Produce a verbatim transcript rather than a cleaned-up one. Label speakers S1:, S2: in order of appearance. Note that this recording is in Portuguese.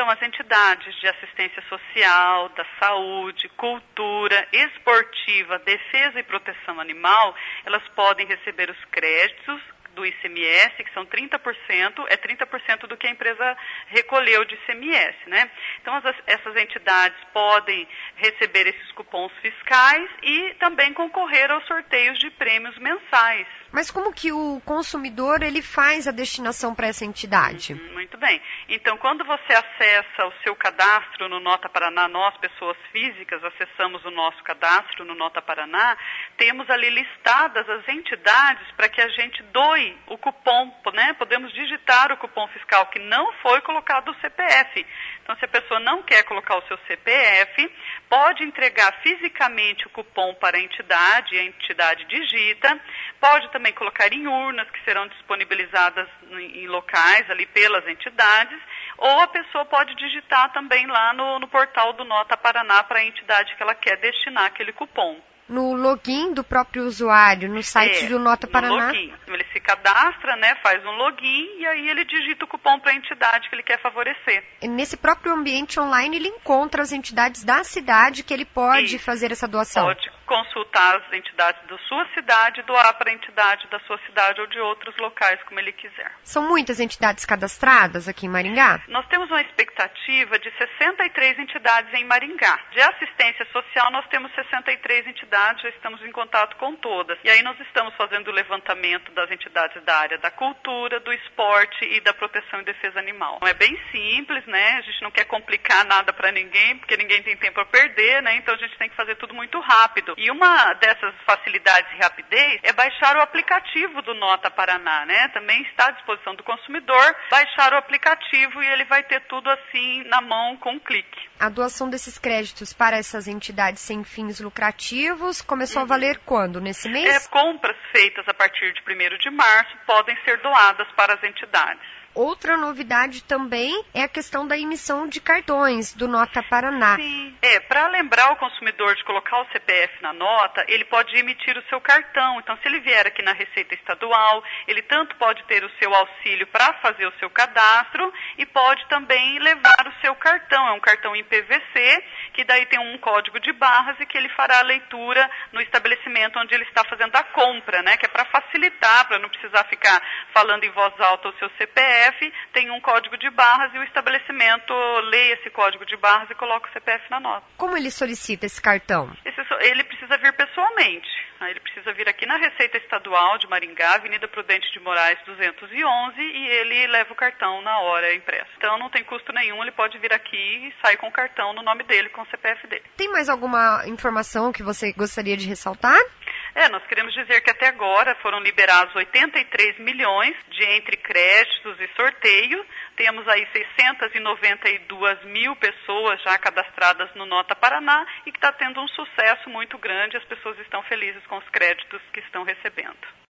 S1: Então, as entidades de assistência social, da saúde, cultura, esportiva, defesa e proteção animal, elas podem receber os créditos do I C M S, que são trinta por cento, é trinta por cento do que a empresa recolheu de I C M S, né? Então, as, essas entidades podem receber esses cupons fiscais e também concorrer aos sorteios de prêmios mensais.
S2: Mas como que o consumidor ele faz a destinação para essa entidade?
S1: Uhum, muito bem. Então, quando você acessa o seu cadastro no Nota Paraná, nós, pessoas físicas, acessamos o nosso cadastro no Nota Paraná, temos ali listadas as entidades para que a gente doe o cupom, né? Podemos digitar o cupom fiscal que não foi colocado o C P F. Então, se a pessoa não quer colocar o seu C P F, pode entregar fisicamente o cupom para a entidade, a entidade digita, pode também colocar em urnas que serão disponibilizadas em locais ali pelas entidades, ou a pessoa pode digitar também lá no, no portal do Nota Paraná para a entidade que ela quer destinar aquele cupom.
S2: No login do próprio usuário, no site
S1: é,
S2: do Nota Paraná?
S1: No login. Ele se cadastra, né, faz um login e aí ele digita o cupom para a entidade que ele quer favorecer.
S2: E nesse próprio ambiente online, ele encontra as entidades da cidade que ele pode
S1: Isso.
S2: fazer essa doação?
S1: Pode consultar as entidades da sua cidade, doar para a entidade da sua cidade ou de outros locais, como ele quiser.
S2: São muitas entidades cadastradas aqui em Maringá?
S1: Nós temos uma expectativa de sessenta e três entidades em Maringá. De assistência social, nós temos sessenta e três entidades, já estamos em contato com todas. E aí nós estamos fazendo o levantamento das entidades da área da cultura, do esporte e da proteção e defesa animal. É bem simples, né? A gente não quer complicar nada para ninguém, porque ninguém tem tempo a perder, né? Então a gente tem que fazer tudo muito rápido. E uma dessas facilidades e rapidez é baixar o aplicativo do Nota Paraná, né? Também está à disposição do consumidor baixar o aplicativo e ele vai ter tudo assim na mão com um clique.
S2: A doação desses créditos para essas entidades sem fins lucrativos começou
S1: uhum.
S2: a valer quando? Nesse mês?
S1: É, compras feitas a partir de primeiro de março podem ser doadas para as entidades.
S2: Outra novidade também é a questão da emissão de cartões do Nota Paraná.
S1: Sim. É, para lembrar o consumidor de colocar o C P F na nota, ele pode emitir o seu cartão. Então, se ele vier aqui na Receita Estadual, ele tanto pode ter o seu auxílio para fazer o seu cadastro e pode também levar o seu cartão. É um cartão em P V C, que daí tem um código de barras e que ele fará a leitura no estabelecimento onde ele está fazendo a compra, né? Que é para facilitar, para não precisar ficar falando em voz alta o seu C P F. Tem um código de barras e o estabelecimento lê esse código de barras e coloca o C P F na nota.
S2: Como ele solicita esse cartão?
S1: Esse, ele precisa vir pessoalmente. Ele precisa vir aqui na Receita Estadual de Maringá, Avenida Prudente de Moraes duzentos e onze, e ele leva o cartão na hora impresso. Então não tem custo nenhum, ele pode vir aqui e sair com o cartão no nome dele, com o C P F dele.
S2: Tem mais alguma informação que você gostaria de ressaltar?
S1: É, nós queremos dizer que até agora foram liberados oitenta e três milhões de entre créditos e sorteio. Temos aí seiscentas e noventa e duas mil pessoas já cadastradas no Nota Paraná e que está tendo um sucesso muito grande. As pessoas estão felizes com os créditos que estão recebendo.